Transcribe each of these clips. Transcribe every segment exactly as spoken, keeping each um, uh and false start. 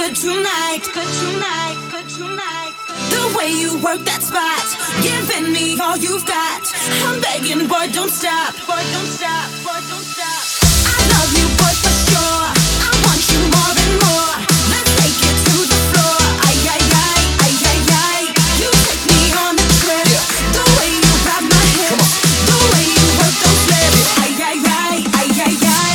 good tonight, good tonight, good tonight. The way you work that spot, giving me all you've got. I'm begging, boy, don't stop, boy, don't stop, boy, don't stop. I love you, boy, for sure. I want you more and more. Let's take it to the floor. Ay, ay, ay, ay, ay, ay. You take me on a trip. Yeah. The way you grab my hips, the way you work those lips. Ay, ay, ay, ay, ay, ay.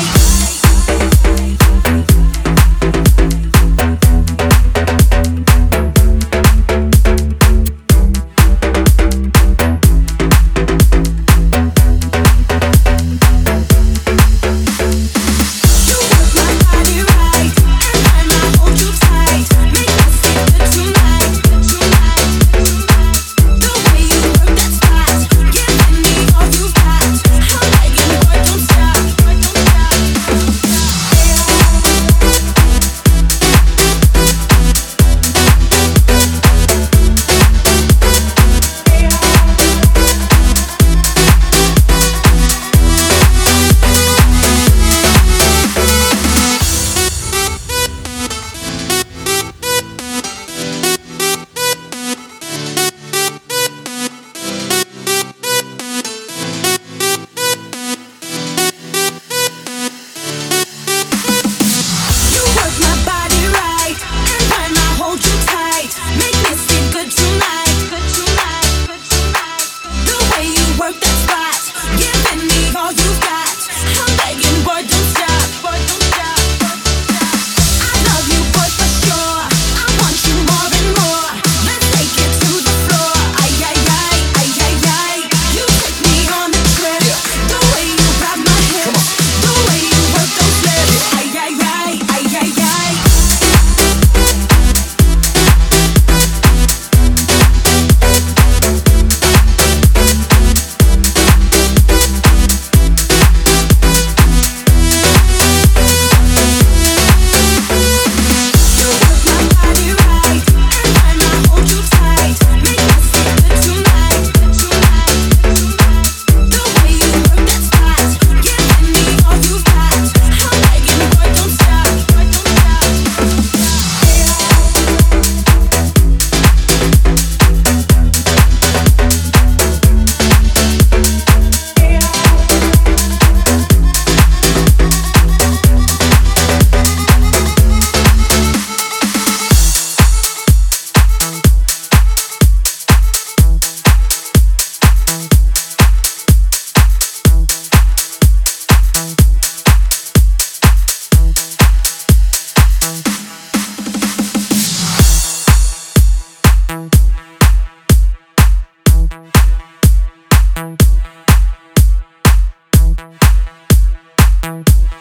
Thank you.